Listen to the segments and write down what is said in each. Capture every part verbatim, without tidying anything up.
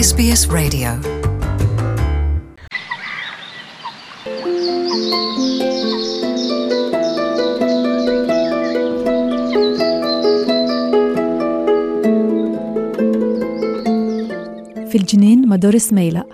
S B S Radio. fil-ġnien ma' Doris Mejlaq.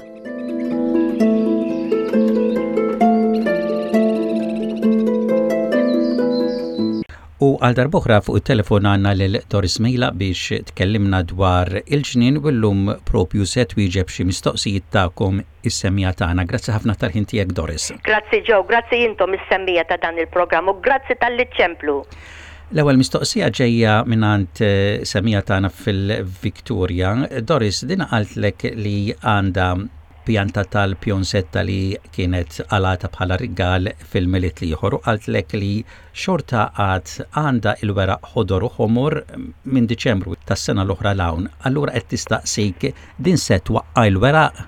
U għal darbohra fuq il-telefon għanna l-Doris Mejlaq biex tkellimna dwar il-ġnien u l-lum propju se twieġeb xi mistoqsijiet tagħkom is-semmija tagħna. Grazzi ħafna tal-ħin tiegħek, Doris. Grazzi Ġew, grazzi intom is-semmija ta' dan il-programm u grazzi tal-iċċemplu. L-ewwel mistoqsija ġejja mingħand semmija tagħna fil-Victoria. Doris, din qaltlek li għandha pjanta tal-pjonsetta li kienet għalata bħala rigal fil-miliet liħor u qaltlek li xorta għad għanda il-weraq ħodor u ħomor minn Diċembru tas-sena l-oħra l-hawn. Allura qed tistaqsik din se twaqqa l-weraq?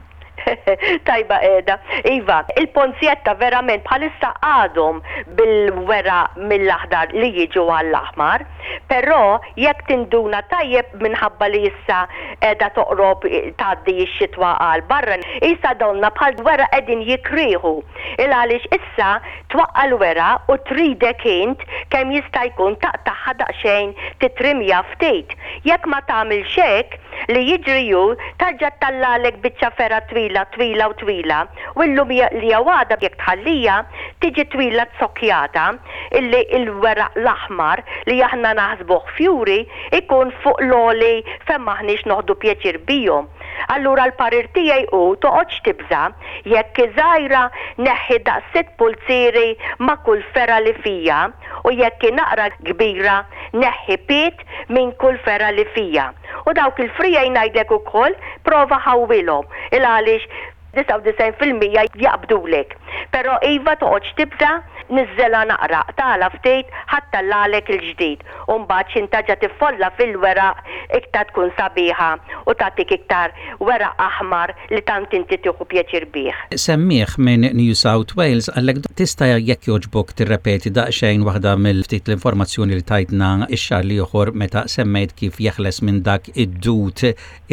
Tajba edha, Iva, il-ponzjetta verament bħalissa għadhom bil-wera mill-aħdar li jiġu għall-aħmar, però jekk tinduna tajjeb minħabba li issa edha toqrob tgħaddi x-xitwa għal barra, issa donna bħal wera qegħdin jikrieħu. Il għaliex issa twaqqa l-wera u tridek int kemm jista' jkun taqtaħħa daqsxejn titrimja ftit. Jekk ma tagħmilx hekk li jiġriju tarġa' tallalek biċċa ferra twila twila u twila u llum li għawada jekk tħallija tiġi twila tsokjata illi il-weraq l-aħmar li aħna naħsbuh fjuri ikun fuq l-oli fejn maħniex noħdu pjaċir bijhom. Allura l-parir tiegħi hu toqgħodx tibża jekk iżgħira neħħi daqsitt pulzieri ma' kull ferra li fija u jekk naqra kbira neħħi piet minn kull ferra li fija. U dawk il-frija jnajdlek ukoll prova ħawwilhom il għaliex tisa' u disgħin fil-mija jaqbdulek. Però iva toqgħodx tibża niżżela naqra tagħla ftit ħatta l-għalek il-ġdid u mbagħad xintaġa tiffolla fil-weraq iktar tkun sabiħa u tagħtik iktar weraq aħmar li tant inti tieħu pjaċir bih. Semmih minn New South Wales għallek tista' jekk jogħġbok tirrepeti daqsxejn waħda mill-ftit l-informazzjoni li tajtna x-xahar li ieħor meta semmejt kif jeħles minn dak id-dut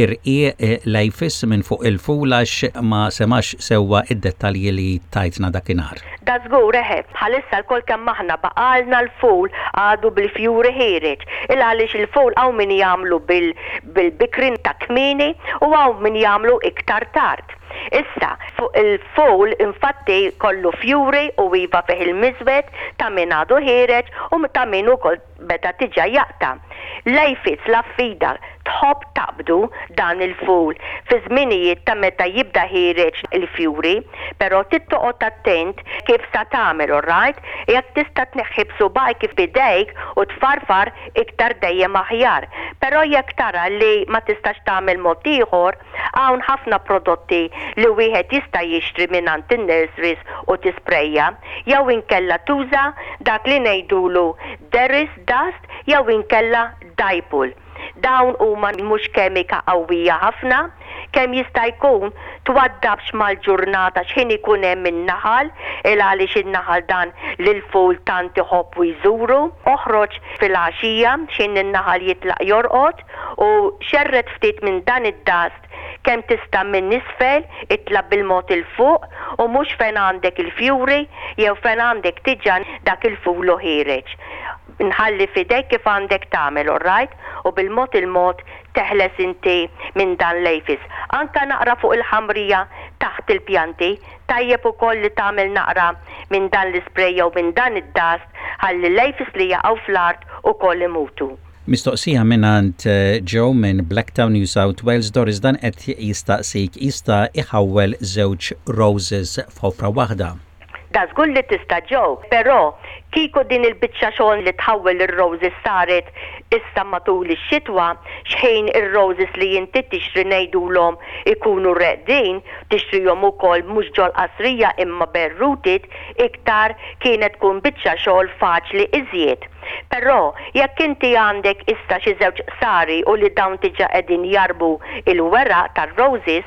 irqie lejfis minn fuq il-fulax ma semax sewwa id-dettalji li tajtna dakinhar. Da żgur eħe, bħalissa l-kol kemm aħna baqalna l-ful għadu bil-fjuri ħireġ. Il għaliex il-ful għaw min jagħmlu bil-bikrin ta' kmini u għaw min jagħmlu iktar tard. Issa, il-ful infatti kollu fjuri u iva fih il-mizwet ta' min għadu ħireġ u ta' min ukoll beda tiġa jaqta. Lejfis la fida tħobb taqbdu dan il-ful fi żminijiet ta' meta jibda ħireġ il-fjuri, però tittoqgħod attent kif sa tagħmel, alright? Jekk tista' tneħħi b'subgħajk kif bidejk u tfarfar iktar dejjem aħjar. Però jekk tara li ma tistax tagħmel mod ieħor, hawn ħafna prodotti li wieħed jista' jixtri mingħand in-nurseries u tisprejja, jew inkella tuża dak li ngħidulu Deris Dust jew inkella Dipol. Dawn huma mhux kemika qawwija ħafna, kemm jista' jkun twaddabx mal-ġurnata x'ħin ikun hemm in-naħal, il għaliex in-naħal dan lil-ful tant iħobb u jżuru, oħroġ fil-għaxija x'in in-naħal jitlaq jorqod u xerret ftit minn dan id-dast kemm tista' minn isfel itlab bil-mod il fuq u mhux fejn għandek il-fjuri jew fejn għandek tiġan dak il-ful ħireġ. Nħalli fidejk kif għandek tagħmel, alright? U bil-mod il-mod teħles inti minn dan lejfis. Anka naqra fuq il-ħamrija taħt il-pjanti, tajjeb ukoll li tagħmel naqra minn dan l-isprej jew minn dan id-dast ħalli lejfis li jaqgħu fl-art ukoll imutu. Mistoqsija minnant Joe minn Blacktown, New South Wales. Doris, dan qed jistaqsik jista' iħawwel żewġ roses f'ħofra waħda. Da żgur li tista' Ġew, però kieku din il-biċċa xogħol li tħawwel ir-roses saret issa matul ix-xitwa, x'ħin ir-roses li inti tixtri ngħidulhom ikunu reqdin, tixtrihom ukoll mhux ġol qasrija imma berrutit, iktar kienet tkun biċċa xogħol faċli iżjed. Però jekk inti għandek issa xi żewġ sari u li dawn diġà qegħdin jarbu il-weraq tar-roses,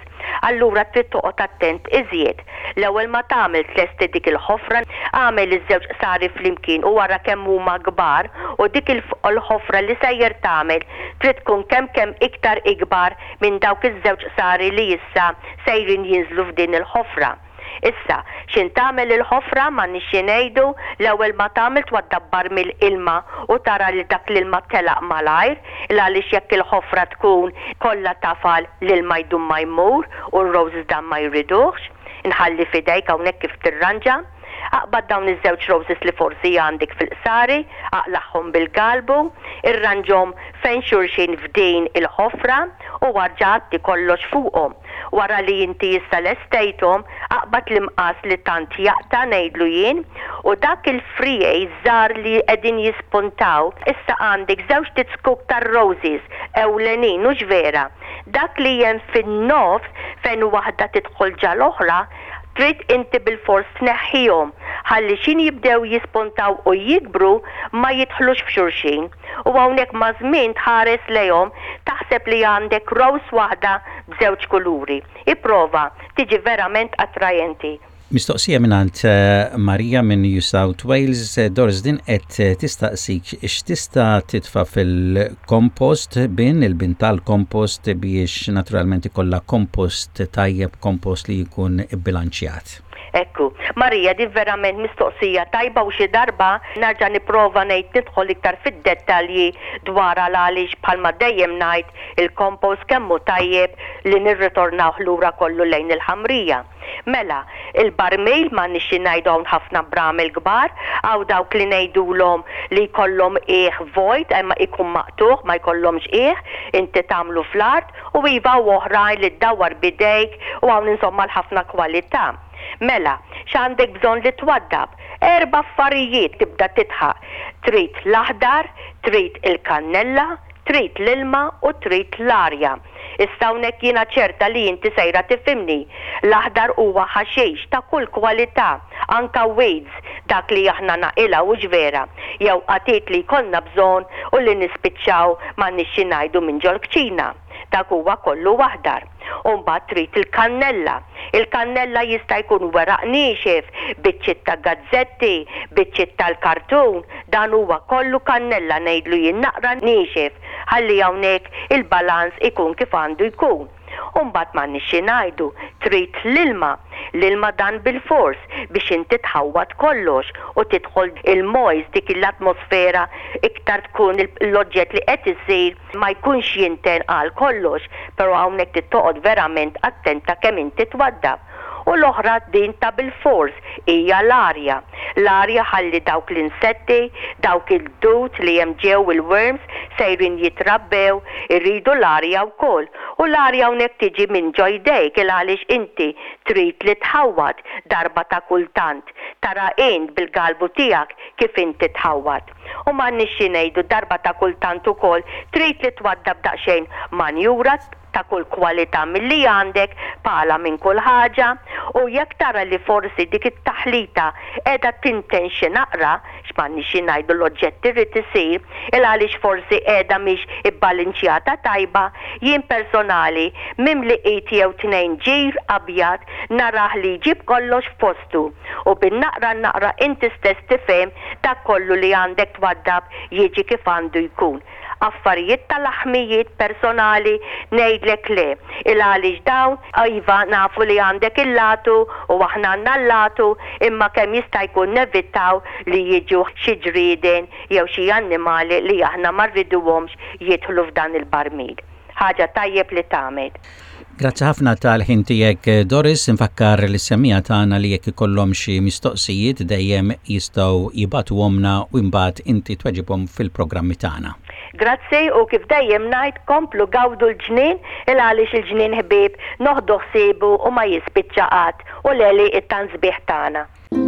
allura trid toqgħod attent iżjed. L-ewwel ma tagħmel tlesti dik il-ħofra, għamel iż-żewġ qsari flimkien u wara kemm huma kbar u dik il-ħofra li sejjer tagħmel trid tkun kemm kemm iktar ikbar minn dawk iż-żewġ qsari li issa sejrin jinżlu f'din il-ħofra. Issa, xin tagħmel il-ħofra ma nixxi ngħidu l-ewwel ma tagħmel twaddabbar mill-ilma u tara li dak l-ilma telaq malajr, għaliex jekk il-ħofra tkun kollha tafal l-ilma jdum ma jmur u r-roses dan ma jridux, inħalli fidejk hawnhekk kif tirranġa. Aqbad dawn iż-żewġ roses li forsi għandek fil-qsari, aqlaħħom bil-galbu, irranġhom fejn xulxin f'din il-ħofra u warġatti kollox fuqhom. Wara li inti issa lestejthom, aqbad l-imqas li tant jaqta' ngħidlu jien u dak il-frijej żgħar li qegħdin jispuntaw, issa għandek żewġ titskuk tar-roses ewlenin u ġvera. Dak li hemm fin-nofs fejn waħda tidħol ġal oħra trid inti bil-fors tneħħihom ħalli xin jibdew jispuntaw u jikbru ma jidħlux f'xulxin. U hawnhekk ma' żmien tħares lejhom taħseb li għandek rose waħda b'żewġ kuluri. Ipprova tiġi verament attrajenti. Mistoqsija minant uh, Marija minn New South Wales, Doris din qed tistaqsik x'tista' titfa' fil-kompost bin il-bin tal-kompost biex naturalment ikollha kompost tajjeb, kompost li jkun bilanċjat. Ekku, Marija di verament mistoqsija tajba u xi darba narġa' nipprova ngħid nidħol iktar fid-dettalji dwar għaliex bħalma dejjem ngħid il-kompost kemm hu tajjeb li nirritornaw lura kollu lejn il-ħamrija. Mela, il-barmejl ma nixxi ngħidu hawn ħafna bramel kbar, għaw dawk li ngħidulhom li jkollhom qiegħ vojt imma ikun maqtuħ ma jkollhomx qiegħ, inti tagħmlu fl-art u iva oħrajn li ddawwar bidejk u hawn insomma l-ħafna kwalità. Mela, x'għandek bżonn li twaddab? Erba' affarijiet tibda titħaq. Trid l-aħdar, trid il-kannella, trid l-ilma u trid l-arja. Issa hawnhekk jiena ċerta li inti sejra tifhimni. L-aħdar huwa ħaxix ta' kull kwalità, anka weeds dak li aħna naqilha u ġvera, jew qatiet li jkollna bżonn u li nispiċċaw ma nixxi ngħidu minn ġol kċina. Dak huwa kollu aħdar. U mbagħad trid il-kannella. Il-kannella jista' jkun weraq niexef, biċċiet ta' gazzetti, biċċiet tal-kartun, dan huwa kollu kannella ngħidlu jien naqra niexef, ħalli hawnhekk il-balans ikun kif għandu jkun. U mbagħad ma nixxi ngħidu trid l-ilma. L-ilma dan bil-fors biex inti tħawwad kollox u tidħol il-mojs dik l-atmosfera iktar tkun l-oġġett li qed isir ma jkunx jinten għal kollox, però hawnhekk tittoqgħod verament attenta kemm inti twaddab. U l-oħra din ta' bil-fors hija l-arja. L-arja ħalli dawk l-insetti, dawk il-dut li hemm ġew il-worms sejrin jitrabbew, irridu l-arja wkoll. U l-arja hawnhekk tiġi minn ġojdejk il għaliex inti trid li tħawwad darba ta' kultant. Tara int bil-galbu tiegħek kif inti tħawwad. U ma nixxi ngħidu darba ta' kultant ukoll trid li twaddab daqsxejn manjura ta' kull kwalità milli għandek bħala minn kull ħaġa u jekk tara li forsi dik it-taħlita qiegħda tintenxi naqra x'm'għandniex ngħidu l-oġġett irid isir il għaliex forsi qiegħda mhix ibbalinċjata tajba, jien personali mimli qiegħed jew tnejn ġir abjad narah li jġib kollox f'postu u bin-naqra naqra inti stess tifhem dak kollu li għandek twaddab jiġi kif għandu jkun. Affarijiet tal-aħmijiet personali ngħidlek le, il għaliex dawn iva nafu li għandek il-latu u aħna għandna l-latu imma kemm jista' jkun nevitaw li jiġu xi ġrieden jew xi annimali li aħna ma rriduhomx jidħlu f'dan il-barmil. Ħaġa tajjeb li tagħmel. Grazzi ħafna tal-ħin tiegħek Doris, infakkar li semmija tagħna li jekk ikollhom xi mistoqsijiet dejjem jistgħu jibgħatuhomna u mbagħad inti tweġibhom fil-programmi tagħna. Grazzi u kif dejjem ngħid komplu gawdu l-ġnien il għaliex il-ġnien ħbieb noħdu ħsiebu u ma jispiċċa qatt u leli it-tansbieħ tagħna.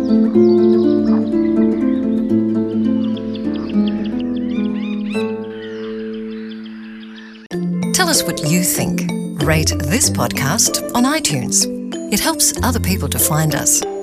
Tell us what you think. Rate this podcast on iTunes. It helps other people to find us.